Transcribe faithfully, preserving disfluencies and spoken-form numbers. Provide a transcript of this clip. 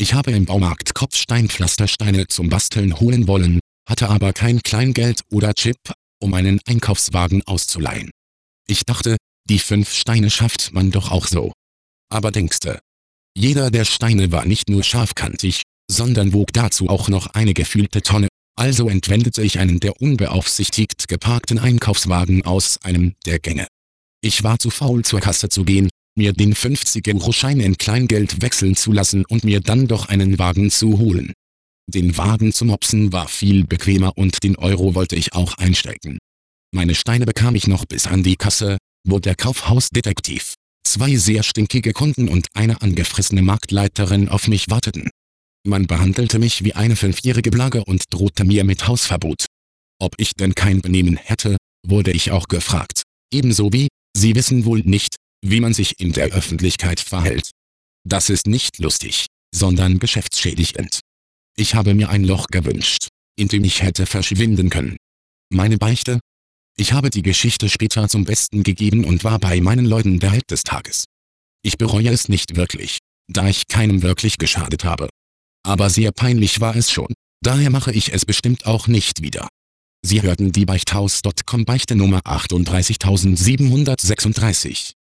Ich habe im Baumarkt Kopfsteinpflastersteine zum Basteln holen wollen, hatte aber kein Kleingeld oder Chip, um einen Einkaufswagen auszuleihen. Ich dachte, die fünf Steine schafft man doch auch so. Aber denkste. Jeder der Steine war nicht nur scharfkantig, sondern wog dazu auch noch eine gefühlte Tonne, also entwendete ich einen der unbeaufsichtigt geparkten Einkaufswagen aus einem der Gänge. Ich war zu faul zur Kasse zu gehen, mir den fünfzig-Euro-Schein in Kleingeld wechseln zu lassen und mir dann doch einen Wagen zu holen. Den Wagen zu mopsen war viel bequemer und den Euro wollte ich auch einstecken. Meine Steine bekam ich noch bis an die Kasse, wo der Kaufhausdetektiv, zwei sehr stinkige Kunden und eine angefressene Marktleiterin auf mich warteten. Man behandelte mich wie eine fünfjährige Plage und drohte mir mit Hausverbot. Ob ich denn kein Benehmen hätte, wurde ich auch gefragt. Ebenso wie, Sie wissen wohl nicht, wie man sich in der Öffentlichkeit verhält. Das ist nicht lustig, sondern geschäftsschädigend. Ich habe mir ein Loch gewünscht, in dem ich hätte verschwinden können. Meine Beichte? Ich habe die Geschichte später zum Besten gegeben und war bei meinen Leuten der Held des Tages. Ich bereue es nicht wirklich, da ich keinem wirklich geschadet habe. Aber sehr peinlich war es schon, daher mache ich es bestimmt auch nicht wieder. Sie hörten die Beichthaus Punkt com Beichte Nummer achtunddreißigtausendsiebenhundertsechsunddreißig.